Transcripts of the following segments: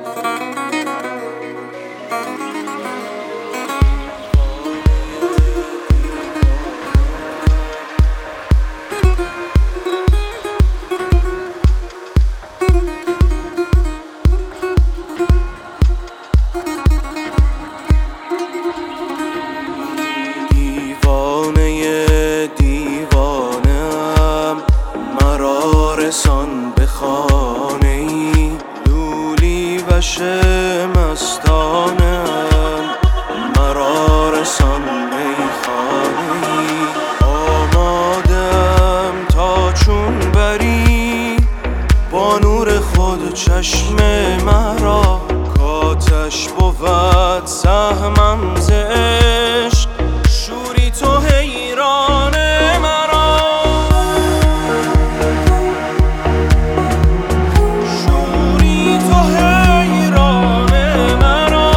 رسان به خانه ای لولی وش مستانم، مرا رسان میخانه ای آمادم تا چون بری با نور خود چشم مرا، کاتش بود سهمم ز عشق شوری تو حیران مرا، شوری تو حیران مرا.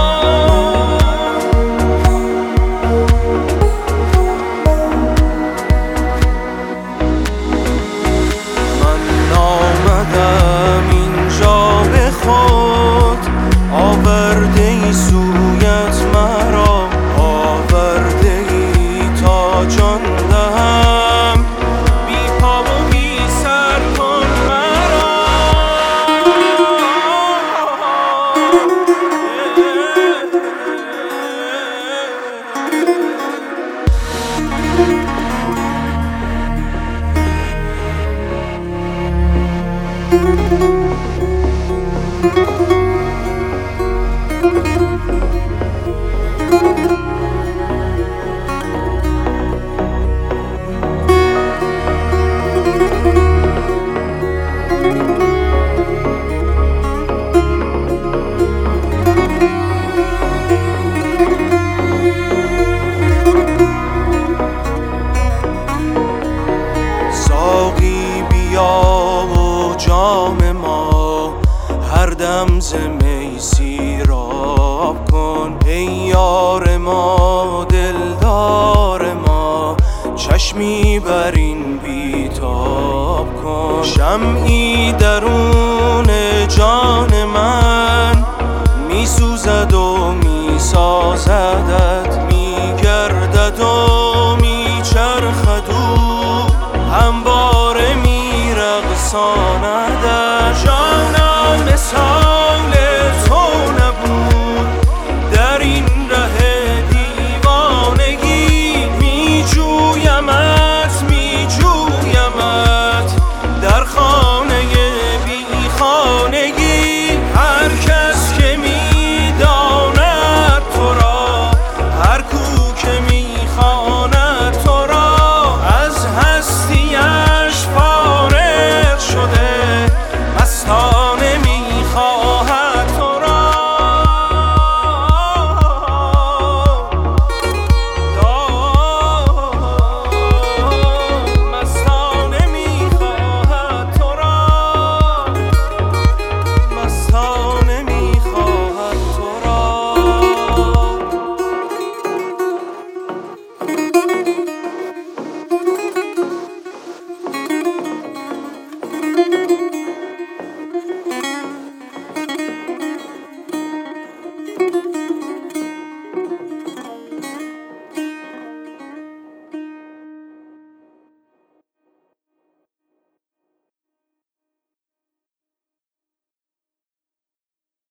من آمدم اینجا به خود آورده ای سویت مرا، آورده ای تا جان دهم بی پا و بی سر کن مرا. ساقی بیا و جام ما هر دم ز می سیراب کن، ای یار ما دلدار ما چشمی بر این بیتاب کن، شمعی درون جان من